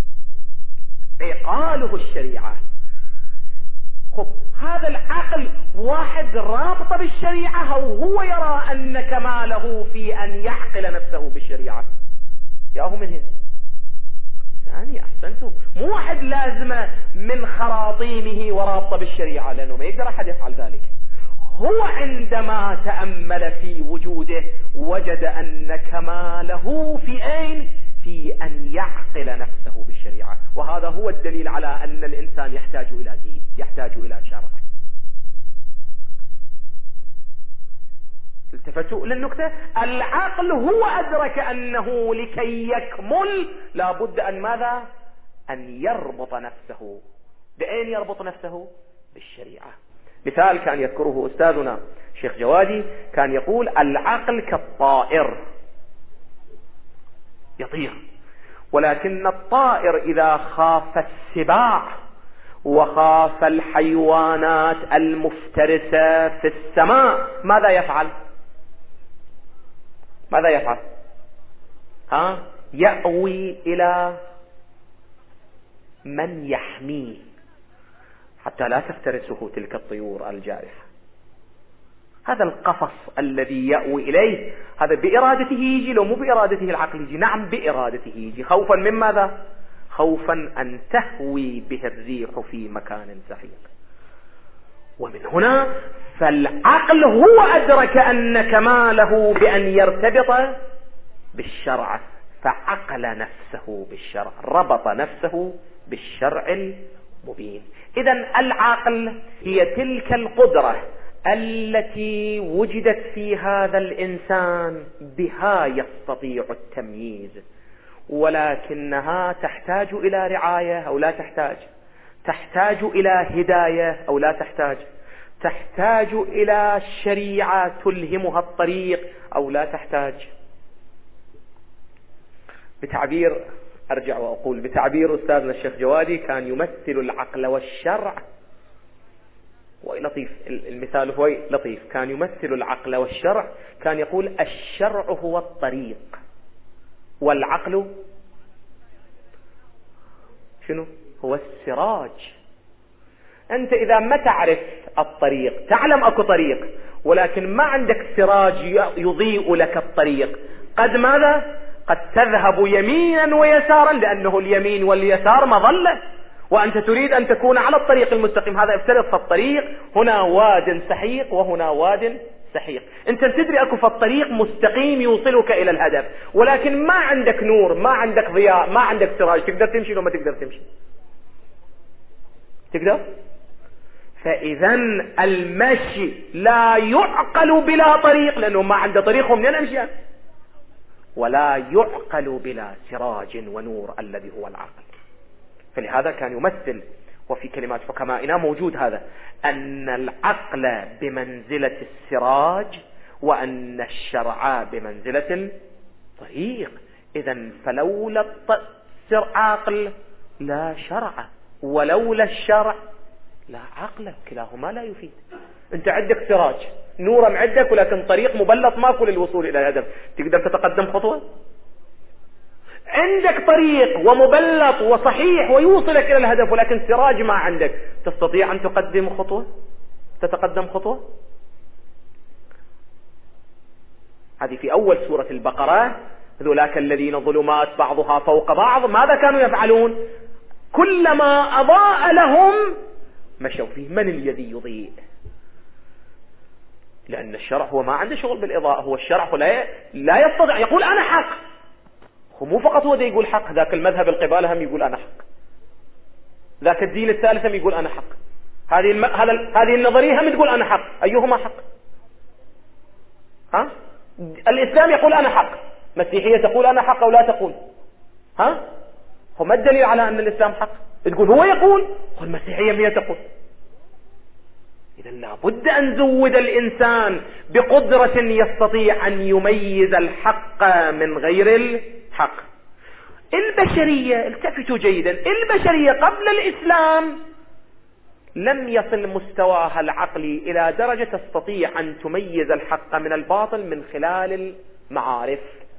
S2: عقاله الشريعة. خب هذا العقل واحد رابط بالشريعة، أو هو يرى أن كماله في أن يعقل نفسه بالشريعة؟ ياهو من هنا ثاني. أحسنتم، مو واحد لازمة من خراطيمه ورابطة بالشريعة، لأنه ما يقدر أحد يفعل ذلك. هو عندما تأمل في وجوده وجد أن كماله في أين؟ في أن يعقل نفسه بالشريعة. وهذا هو الدليل على أن الإنسان يحتاج إلى دين، يحتاج إلى شرع. التفتوا للنكتة، العقل هو أدرك أنه لكي يكمل لابد أن ماذا؟ أن يربط نفسه. بأين يربط نفسه؟ بالشريعة. مثال كان يذكره أستاذنا شيخ جوادي، كان يقول العقل كالطائر يطير، ولكن الطائر إذا خاف السباع وخاف الحيوانات المفترسة في السماء ماذا يفعل؟ ماذا يفعل؟ يأوي إلى من يحميه حتى لا تفترسه تلك الطيور الجارحة. هذا القفص الذي يأوي إليه، هذا بإرادته يجي، لو مو بإرادته العقل يجي؟ نعم بإرادته يجي، خوفا من ماذا؟ خوفا أن تهوي به الريح في مكان سحيق. ومن هنا فالعقل هو أدرك أن كماله بأن يرتبط بالشرع، فعقل نفسه بالشرع، ربط نفسه بالشرع المبين. إذن العقل هي تلك القدرة التي وجدت في هذا الإنسان، بها يستطيع التمييز، ولكنها تحتاج إلى رعاية أو لا تحتاج، تحتاج إلى هداية أو لا تحتاج إلى شريعة تلهمها الطريق أو لا تحتاج. بتعبير، أرجع وأقول بتعبير أستاذنا الشيخ جوادي، كان يمثل العقل والشرع، ولطيف المثال هو لطيف، كان يمثل العقل والشرع، كان يقول الشرع هو الطريق والعقل شنو؟ هو السراج. أنت إذا ما تعرف الطريق، تعلم أكو طريق ولكن ما عندك سراج يضيء لك الطريق، قد ماذا؟ قد تذهب يمينا ويسارا، لأنه اليمين واليسار مظلة، وأنت تريد أن تكون على الطريق المستقيم. هذا افترض في الطريق هنا واد سحيق وهنا واد سحيق، أنت تدري أكو في الطريق مستقيم يوصلك إلى الهدف، ولكن ما عندك نور، ما عندك ضياء، ما عندك سراج، تقدر تمشي لو ما تقدر تمشي؟ تقدر؟ فإذا المشي لا يعقل بلا طريق، لأنه ما عنده طريق منين أمشي؟ ولا يعقل بلا سراج ونور الذي هو العقل. فلهذا كان يمثل، وفي كلمات حكمائنا موجود هذا، أن العقل بمنزلة السراج وأن الشرع بمنزلة الطريق. إذا فلولا العقل لا شرع، ولولا الشرع لا عقل، كلاهما لا يفيد. أنت عندك سراج نورا عندك، ولكن طريق مبلط ماكو للوصول إلى الهدف، تقدر تتقدم خطوة؟ عندك طريق ومبلط وصحيح ويوصلك إلى الهدف، ولكن سراج ما عندك، تستطيع أن تقدم خطوة؟ تتقدم خطوة؟ هذه في أول سورة البقرة، ذولاك الذين ظلمات بعضها فوق بعض، ماذا كانوا يفعلون؟ كلما أضاء لهم مشوا فيه. من الذي يضيء؟ لأن الشرع هو ما عنده شغل بالإضاءة، هو الشرع هو لا يستطيع يقول أنا حق. هو مو فقط هو ده يقول حق، ذاك المذهب القبالة هم يقول أنا حق، ذاك الدين الثالث هم يقول أنا حق، هذه النظرية هم تقول أنا حق. أيهما حق؟ ها؟ الإسلام يقول أنا حق، مسيحية تقول أنا حق أو لا تقول؟ ها؟ هو ما الدليل على أن الإسلام حق؟ تقول هو يقول، والمسيحية هي تقول. إذا لابد أن زود الإنسان بقدرة يستطيع أن يميز الحق من غير الحق. البشرية، التفتوا جيدا، البشرية قبل الإسلام لم يصل مستواها العقلي إلى درجة تستطيع أن تميز الحق من الباطل من خلال المعارف.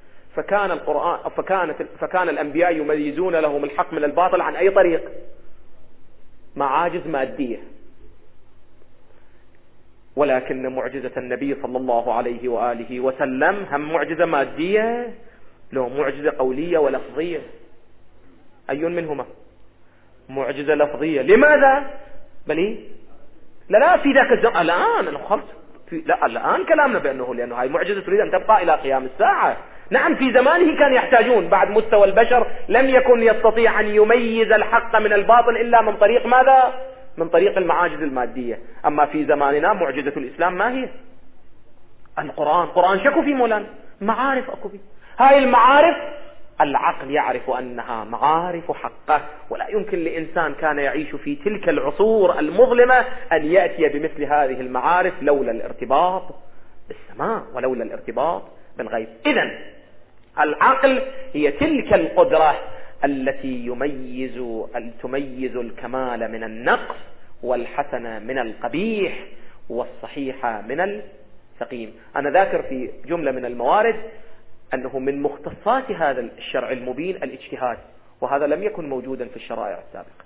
S2: فكان الأنبياء يميزون لهم الحق من الباطل عن أي طريق؟ معاجز مادية. ولكن معجزة النبي صلى الله عليه وآله وسلم هم معجزة مادية لو معجزة قولية ولفظية؟ أي منهما؟ معجزة لفظية. لماذا؟ لا في ذاك الزمان الآن لا الآن كلامنا بأنه لأنه هاي معجزة تريد أن تبقى إلى قيام الساعة. نعم في زمانه كان يحتاجون، بعد مستوى البشر لم يكن يستطيع أن يميز الحق من الباطل إلا من طريق ماذا؟ من طريق المعاجز المادية. أما في زماننا معجزة الإسلام ما هي؟ القرآن شكو في مولانا معارف أكو بي. هاي المعارف العقل يعرف أنها معارف حقه، ولا يمكن لإنسان كان يعيش في تلك العصور المظلمة أن يأتي بمثل هذه المعارف لولا الارتباط بالسماء ولولا الارتباط بالغيب. إذن العقل هي تلك القدرة التي تميز الكمال من النقص والحسن من القبيح والصحيح من السقيم. أنا ذاكر في جملة من الموارد أنه من مختصات هذا الشرع المبين الاجتهاد، وهذا لم يكن موجودا في الشرائع السابقة.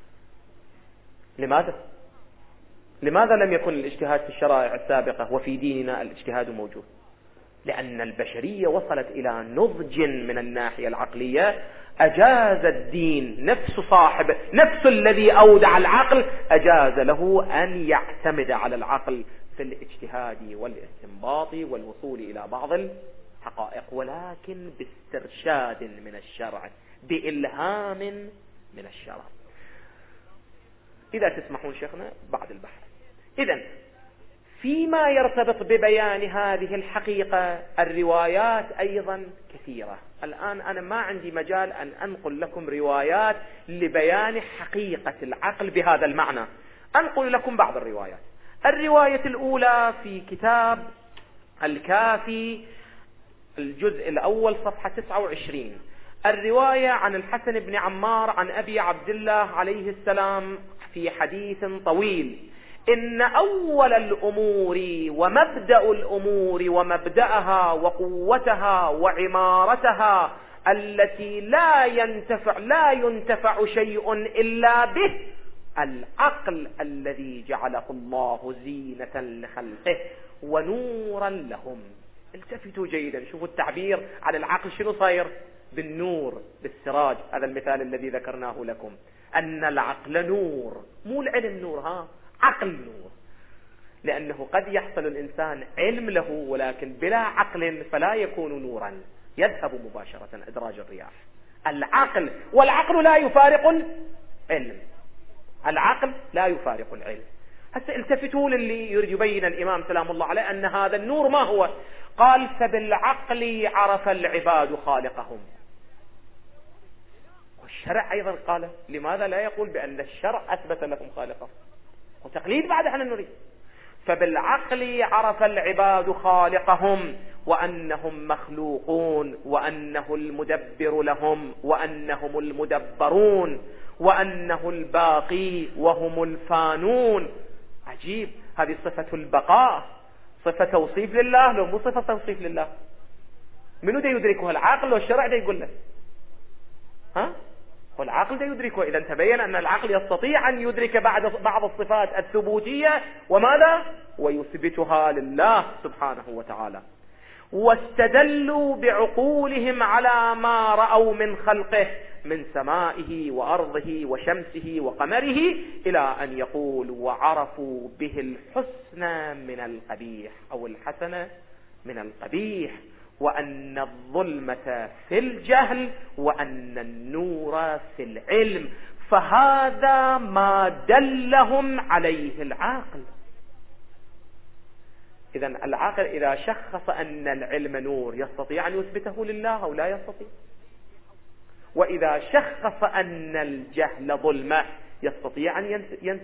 S2: لماذا لم يكن الاجتهاد في الشرائع السابقة وفي ديننا الاجتهاد موجود؟ لأن البشرية وصلت إلى نضج من الناحية العقلية، أجاز الدين نفس الذي أودع العقل أجاز له أن يعتمد على العقل في الاجتهاد والاستنباط والوصول إلى بعض الحقائق، ولكن باسترشاد من الشرع، بإلهام من الشرع. إذا تسمحون شيخنا بعد البحث. إذن فيما يرتبط ببيان هذه الحقيقة الروايات أيضا كثيرة. الآن أنا ما عندي مجال أن أنقل لكم روايات لبيان حقيقة العقل بهذا المعنى، أنقل لكم بعض الروايات. الرواية الأولى في كتاب الكافي الجزء الأول صفحة 29، الرواية عن الحسن بن عمار عن أبي عبد الله عليه السلام في حديث طويل: إن أول الأمور ومبدأ الأمور ومبدأها وقوتها وعمارتها التي لا ينتفع شيء إلا به العقل الذي جعله الله زينة لخلقه ونورا لهم. التفتوا جيدا، شوفوا التعبير عن العقل شنو صاير؟ بالنور، بالسراج. هذا المثال الذي ذكرناه لكم، أن العقل نور، مو العلم نور، عقل نور. لأنه قد يحصل الإنسان علم له ولكن بلا عقل فلا يكون نورا، يذهب مباشرة إدراج الرياح. العقل، والعقل لا يفارق العلم، العقل لا يفارق العلم. هسه التفتوا للي يريد يبين الإمام سلام الله عليه أن هذا النور ما هو. قال: فبالعقل عرف العباد خالقهم. والشرع أيضا قال، لماذا لا يقول بأن الشرع أثبت لهم خالقهم؟ وتقليد بعد احنا نريد. فبالعقل عرف العباد خالقهم وأنهم مخلوقون وأنه المدبر لهم وأنهم المدبرون وأنه الباقي وهم الفانون. عجيب، هذه صفة البقاء، صفة توصيف لله لو مو صفة توصيف لله؟ منو دا يدركها؟ العقل والشرع دا يقول له؟ والعقل دا يدركه. إذا تبين أن العقل يستطيع أن يدرك بعض الصفات الثبوتية، وماذا؟ ويثبتها لله سبحانه وتعالى. واستدلوا بعقولهم على ما رأوا من خلقه من سمائه وأرضه وشمسه وقمره، إلى أن يقول: وعرفوا به الحسن من القبيح، أو الحسن من القبيح، وأن الظلمة في الجهل وأن النور في العلم. فهذا ما دلهم عليه العاقل. إذن العاقل إذا شخص أن العلم نور يستطيع أن يثبته لله أو لا يستطيع؟ وإذا شخص أن الجهل ظلمة يستطيع أن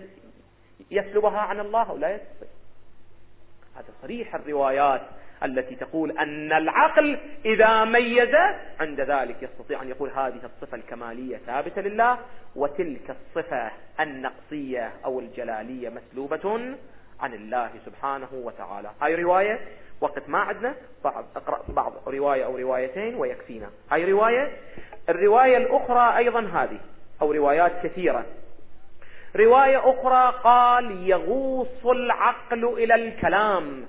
S2: يسلبها عن الله أو لا يستطيع؟ هذا صريح الروايات التي تقول أن العقل إذا ميز عند ذلك يستطيع أن يقول هذه الصفة الكمالية ثابتة لله، وتلك الصفة النقصية أو الجلالية مسلوبة عن الله سبحانه وتعالى. هاي رواية، وقت ما عندنا أقرأ بعض رواية أو روايتين ويكفينا. هاي رواية. الرواية الأخرى أيضا هذه، أو روايات كثيرة. رواية أخرى قال: يغوص العقل إلى الكلام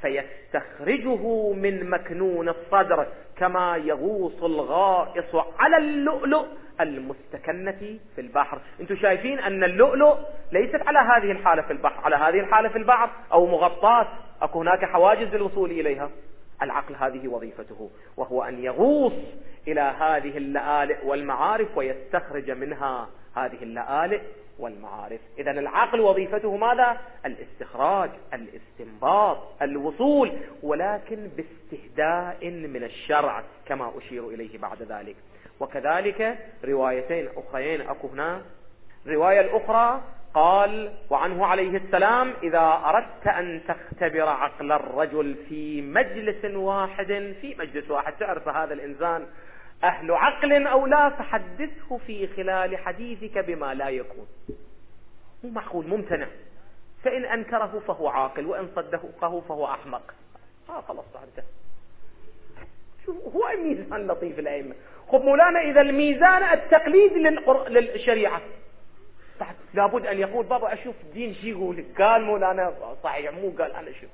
S2: فيستخرجه من مكنون الصدر كما يغوص الغائص على اللؤلؤ المستكنة في البحر. انتم شايفين أن اللؤلؤ ليست على هذه الحالة في البحر، على هذه الحالة في البحر أو مغطاة، أكو هناك حواجز للوصول إليها. العقل هذه وظيفته، وهو أن يغوص إلى هذه اللآلئ والمعارف ويستخرج منها هذه اللآلئ والمعارف. إذن العقل وظيفته ماذا؟ الاستخراج، الاستنباط، الوصول، ولكن باستهداء من الشرع كما أشير إليه بعد ذلك. وكذلك روايتين أخرين أكو هنا. الرواية الأخرى قال وعنه عليه السلام: إذا أردت أن تختبر عقل الرجل في مجلس واحد، في مجلس واحد تعرف هذا الإنسان أهل عقل أو لا، فحدثه في خلال حديثك بما لا يكون. مو معقول، ممتنع. فإن أنكره فهو عاقل، وإن صدقه فهو أحمق. خلاص انتهى. شو هو الميزان لطيف الأئمة. خب مولانا، إذا الميزان التقليد للشريعة، لابد أن يقول بابا أشوف الدين شي يقول. قال مولانا صحيح، مو قال أنا شوف.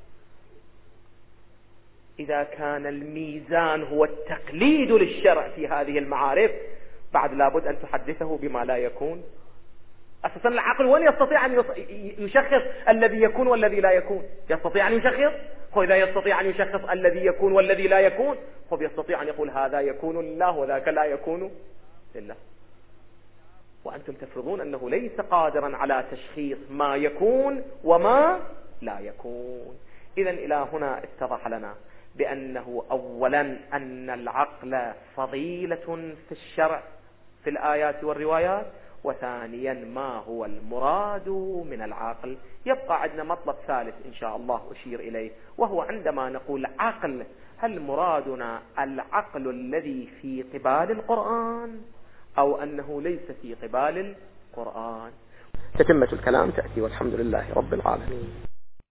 S2: إذا كان الميزان هو التقليد للشرع في هذه المعارف، بعد لابد أن تحدثه بما لا يكون. أساسا العقل وين يستطيع أن يشخص الذي يكون والذي لا يكون؟ يستطيع أن يشخص؟ وإذا يستطيع أن يشخص الذي يكون والذي لا يكون، يستطيع أن يقول هذا يكون لله وذاك لا يكون لله. وأنتم تفرضون أنه ليس قادرا على تشخيص ما يكون وما لا يكون. إذن إلى هنا اتضح لنا بأنه أولا أن العقل فضيلة في الشرع في الآيات والروايات، وثانيا ما هو المراد من العقل. يبقى عندنا مطلب ثالث إن شاء الله أشير إليه، وهو عندما نقول عقل هل مرادنا العقل الذي في قبال القرآن أو أنه ليس في قبال القرآن؟ تتمة الكلام تأتي والحمد لله رب العالمين.